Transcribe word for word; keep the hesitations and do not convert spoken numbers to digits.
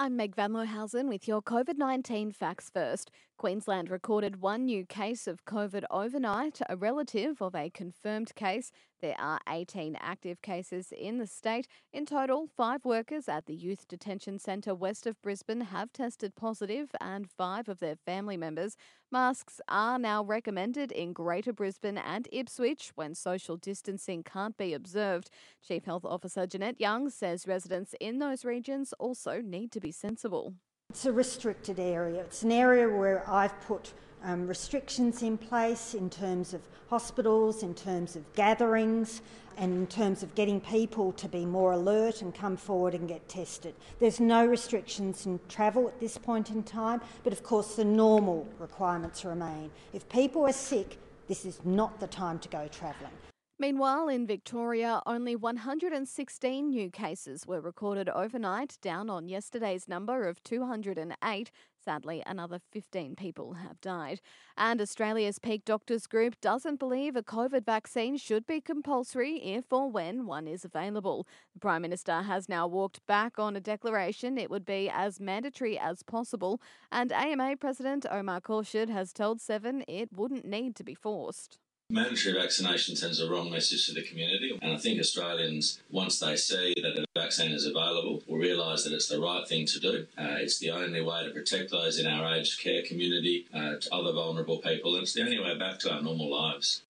I'm Meg Van Lohausen with your COVID nineteen facts first. Queensland recorded one new case of COVID overnight, a relative of a confirmed case. There are eighteen active cases in the state. In total, five workers at the Youth Detention Centre west of Brisbane have tested positive and five of their family members. Masks are now recommended in Greater Brisbane and Ipswich when social distancing can't be observed. Chief Health Officer Jeanette Young says residents in those regions also need to be sensible. It's a restricted area. It's an area where I've put um, restrictions in place in terms of hospitals, in terms of gatherings, and in terms of getting people to be more alert and come forward and get tested. There's no restrictions in travel at this point in time, but of course the normal requirements remain. If people are sick, this is not the time to go travelling. Meanwhile, in Victoria, only one hundred sixteen new cases were recorded overnight, down on yesterday's number of two hundred eight. Sadly, another fifteen people have died. And Australia's peak doctors group doesn't believe a COVID vaccine should be compulsory if or when one is available. The Prime Minister has now walked back on a declaration it would be as mandatory as possible. And A M A President Omar Khorshid has told Seven it wouldn't need to be forced. Mandatory vaccination sends a wrong message to the community, and I think Australians, once they see that a vaccine is available, will realise that it's the right thing to do. Uh, it's the only way to protect those in our aged care community, uh, to other vulnerable people, and it's the only way back to our normal lives.